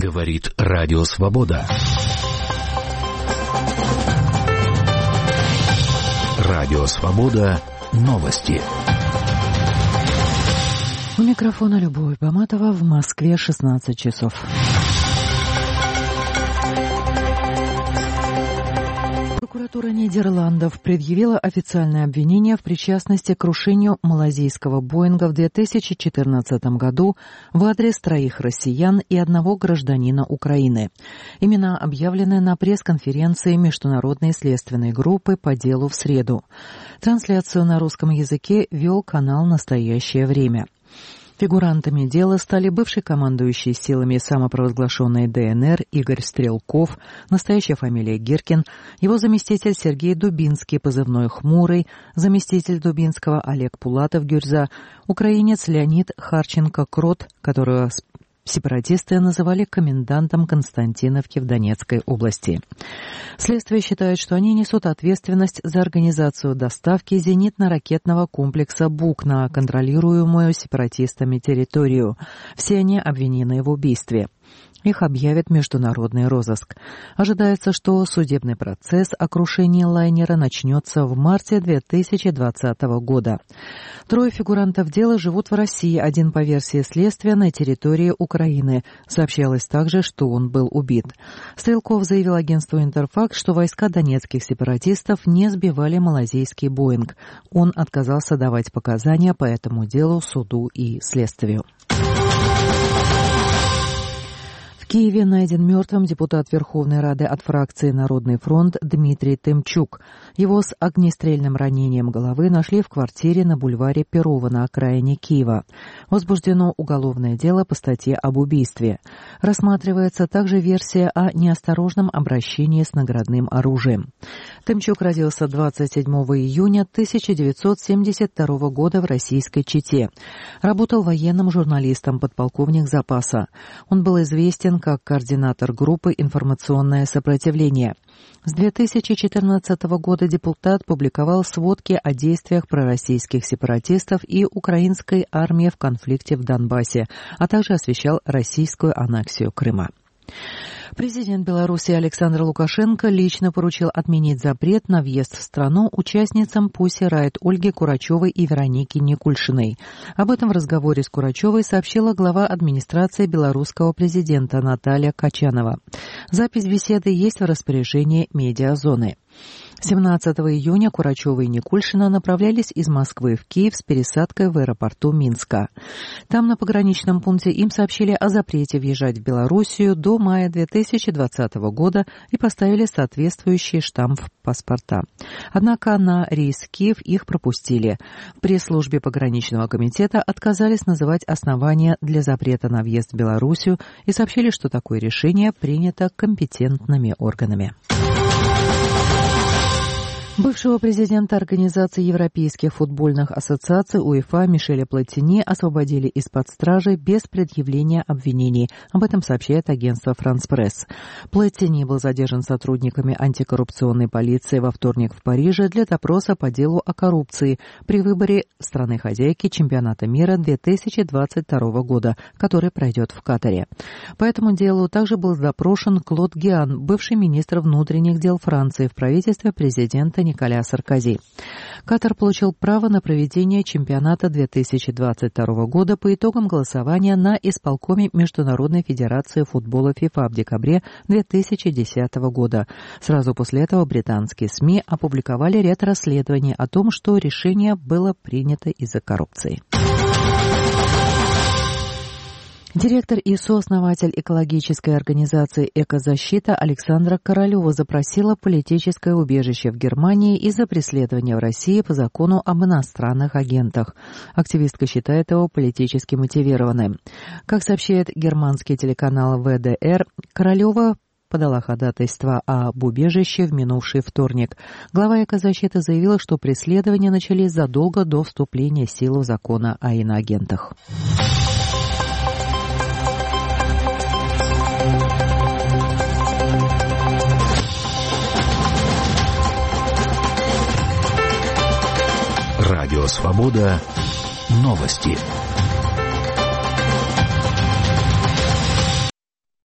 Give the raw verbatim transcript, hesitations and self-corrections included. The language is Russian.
Говорит Радио Свобода. Радио Свобода. Новости. У микрофона Любовь Баматова. В Москве шестнадцать часов. Прокуратура Нидерландов предъявила официальное обвинение в причастности к крушению малайзийского Боинга в две тысячи четырнадцатом году в адрес троих россиян и одного гражданина Украины. Имена объявлены на пресс-конференции Международной следственной группы по делу в среду. Трансляцию на русском языке вел канал «Настоящее время». Фигурантами дела стали бывший командующий силами самопровозглашенной ДНР Игорь Стрелков, настоящая фамилия Гиркин, его заместитель Сергей Дубинский, позывной «Хмурый», заместитель Дубинского Олег Пулатов-Гюрза, украинец Леонид Харченко-Крот, которого сепаратисты называли комендантом Константиновки в Донецкой области. Следствие считает, что они несут ответственность за организацию доставки зенитно-ракетного комплекса «Бук» на контролируемую сепаратистами территорию. Все они обвинены в убийстве. Их объявят в международный розыск. Ожидается, что судебный процесс о крушении лайнера начнется в марте две тысячи двадцатого года. Трое фигурантов дела живут в России, один по версии следствия на территории Украины. Сообщалось также, что он был убит. Стрелков заявил агентству «Интерфакс», что войска донецких сепаратистов не сбивали малайзийский «Боинг». Он отказался давать показания по этому делу суду и следствию. В Киеве найден мертвым депутат Верховной Рады от фракции «Народный фронт» Дмитрий Тымчук. Его с огнестрельным ранением головы нашли в квартире на бульваре Перова на окраине Киева. Возбуждено уголовное дело по статье об убийстве. Рассматривается также версия о неосторожном обращении с наградным оружием. Тымчук родился двадцать седьмого июня тысяча девятьсот семьдесят второго года в российской Чите. Работал военным журналистом, подполковник запаса. Он был известен как координатор группы «Информационное сопротивление». С две тысячи четырнадцатого года депутат публиковал сводки о действиях пророссийских сепаратистов и украинской армии в конфликте в Донбассе, а также освещал российскую аннексию Крыма. Президент Беларуси Александр Лукашенко лично поручил отменить запрет на въезд в страну участницам Pussy Riot Ольге Курачевой и Веронике Никульшиной. Об этом в разговоре с Курачевой сообщила глава администрации белорусского президента Наталья Качанова. Запись беседы есть в распоряжении медиазоны. семнадцатого июня Курачева и Никульшина направлялись из Москвы в Киев с пересадкой в аэропорту Минска. Там, на пограничном пункте, им сообщили о запрете въезжать в Белоруссию до мая две тысячи двадцатого года и поставили соответствующий штамп в паспорта. Однако на рейс в Киев их пропустили. В пресс-службе пограничного комитета отказались называть основания для запрета на въезд в Белоруссию и сообщили, что такое решение принято компетентными органами. Бывшего президента Организации Европейских футбольных ассоциаций УЕФА Мишеля Платини освободили из-под стражи без предъявления обвинений. Об этом сообщает агентство «Франс Пресс». Платини был задержан сотрудниками антикоррупционной полиции во вторник в Париже для допроса по делу о коррупции при выборе страны-хозяйки чемпионата мира две тысячи двадцать второго года, который пройдет в Катаре. По этому делу также был запрошен Клод Гиан, бывший министр внутренних дел Франции в правительстве президента Николя Саркози. Катар получил право на проведение чемпионата две тысячи двадцать второго года по итогам голосования на исполкоме Международной федерации футбола ФИФА в декабре две тысячи десятого года. Сразу после этого британские СМИ опубликовали ряд расследований о том, что решение было принято из-за коррупции. Директор и сооснователь экологической организации «Экозащита» Александра Королева запросила политическое убежище в Германии из-за преследования в России по закону об иностранных агентах. Активистка считает его политически мотивированным. Как сообщает германский телеканал вэ дэ эр, Королева подала ходатайство об убежище в минувший вторник. Глава «Экозащиты» заявила, что преследования начались задолго до вступления в силу закона о иноагентах. Радио Свобода. Новости.